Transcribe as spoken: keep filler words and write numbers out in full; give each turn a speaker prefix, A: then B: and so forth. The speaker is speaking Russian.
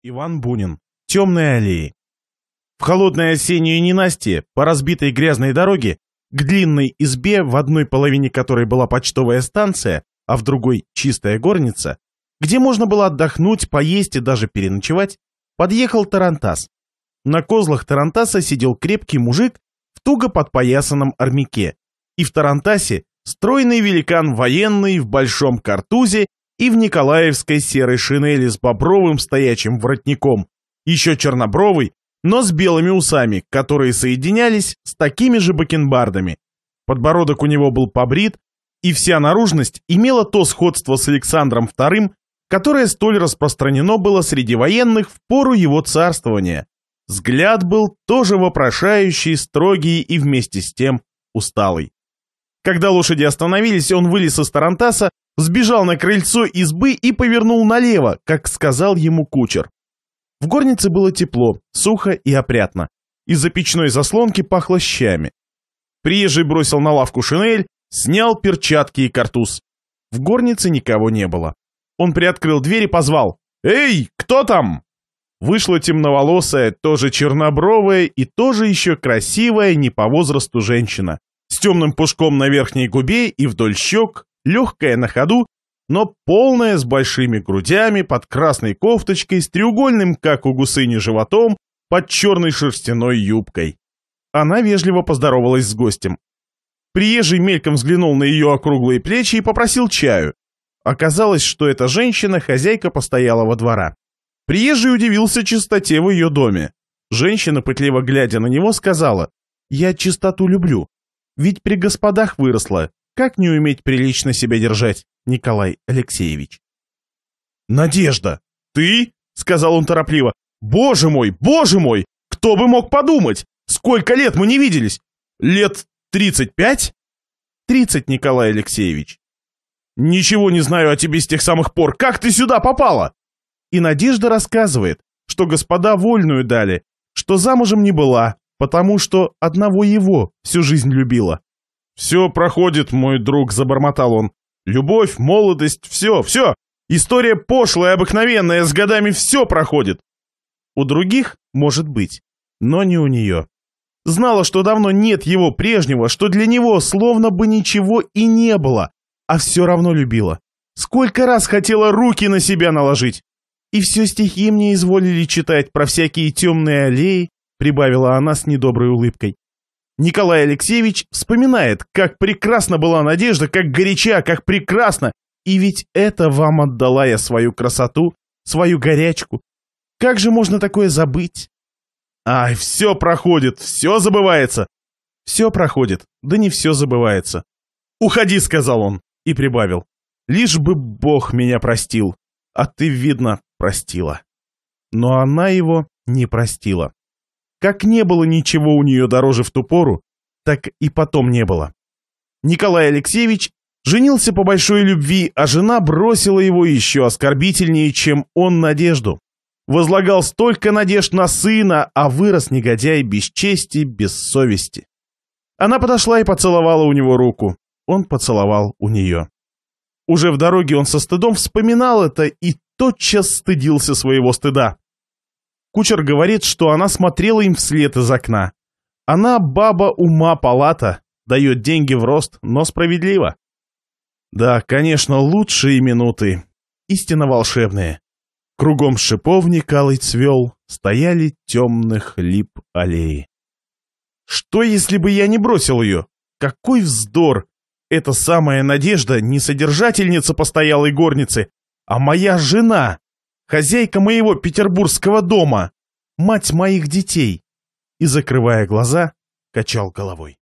A: Иван Бунин. Темные аллеи. В холодное осеннее ненастье по разбитой грязной дороге к длинной избе, в одной половине которой была почтовая станция, а в другой чистая горница, где можно было отдохнуть, поесть и даже переночевать, подъехал тарантас. На козлах тарантаса сидел крепкий мужик в туго подпоясанном армяке, и в тарантасе стройный великан военный в большом картузе и в николаевской серой шинели с бобровым стоячим воротником, еще чернобровый, но с белыми усами, которые соединялись с такими же бакенбардами. Подбородок у него был побрит, и вся наружность имела то сходство с Александром вторым, которое столь распространено было среди военных в пору его царствования. Взгляд был тоже вопрошающий, строгий и вместе с тем усталый. Когда лошади остановились, он вылез из тарантаса, сбежал на крыльцо избы и повернул налево, как сказал ему кучер. В горнице было тепло, сухо и опрятно. Из-за печной заслонки пахло щами. Приезжий бросил на лавку шинель, снял перчатки и картуз. В горнице никого не было. Он приоткрыл дверь и позвал: «Эй, кто там?» Вышла темноволосая, тоже чернобровая и тоже еще красивая не по возрасту женщина, с темным пушком на верхней губе и вдоль щек, легкая на ходу, но полная, с большими грудями, под красной кофточкой, с треугольным, как у гусыни, животом, под черной шерстяной юбкой. Она вежливо поздоровалась с гостем. Приезжий мельком взглянул на ее округлые плечи и попросил чаю. Оказалось, что эта женщина — хозяйка постоялого двора. Приезжий удивился чистоте в ее доме. Женщина, пытливо глядя на него, сказала: «Я чистоту люблю. Ведь при господах выросла. Как не уметь прилично себя держать, Николай Алексеевич?» «Надежда! Ты?» — сказал он торопливо. «Боже мой, боже мой! Кто бы мог подумать? Сколько лет мы не виделись? Лет тридцать пять?» «Тридцать, Николай Алексеевич». «Ничего не знаю о тебе с тех самых пор. Как ты сюда попала?» И Надежда рассказывает, что господа вольную дали, что замужем не была, потому что одного его всю жизнь любила. «Все проходит, мой друг», — забормотал он. «Любовь, молодость, все, все. История пошлая, обыкновенная, с годами все проходит». У других, может быть, но не у нее. Знала, что давно нет его прежнего, что для него словно бы ничего и не было, а все равно любила. Сколько раз хотела руки на себя наложить. И все стихи мне изволили читать про всякие темные аллеи, прибавила она с недоброй улыбкой. Николай Алексеевич вспоминает, как прекрасна была Надежда, как горяча, как прекрасна. И ведь это вам отдала я свою красоту, свою горячку. Как же можно такое забыть? Ай, все проходит, все забывается. Все проходит, да не все забывается. «Уходи», — сказал он, и прибавил: «Лишь бы Бог меня простил, а ты, видно, простила». Но она его не простила. Как не было ничего у нее дороже в ту пору, так и потом не было. Николай Алексеевич женился по большой любви, а жена бросила его еще оскорбительнее, чем он Надежду. Возлагал столько надежд на сына, а вырос негодяй без чести, без совести. Она подошла и поцеловала у него руку. Он поцеловал у нее. Уже в дороге он со стыдом вспоминал это и тотчас стыдился своего стыда. Кучер говорит, что она смотрела им вслед из окна. Она баба ума палата, дает деньги в рост, но справедливо. Да, конечно, лучшие минуты, истинно волшебные. Кругом шиповник алый цвел, стояли темных лип аллеи. Что, если бы я не бросил ее? Какой вздор! Эта самая Надежда не содержательница постоялой горницы, а моя жена, хозяйка моего петербургского дома, мать моих детей. И, закрывая глаза, качал головой.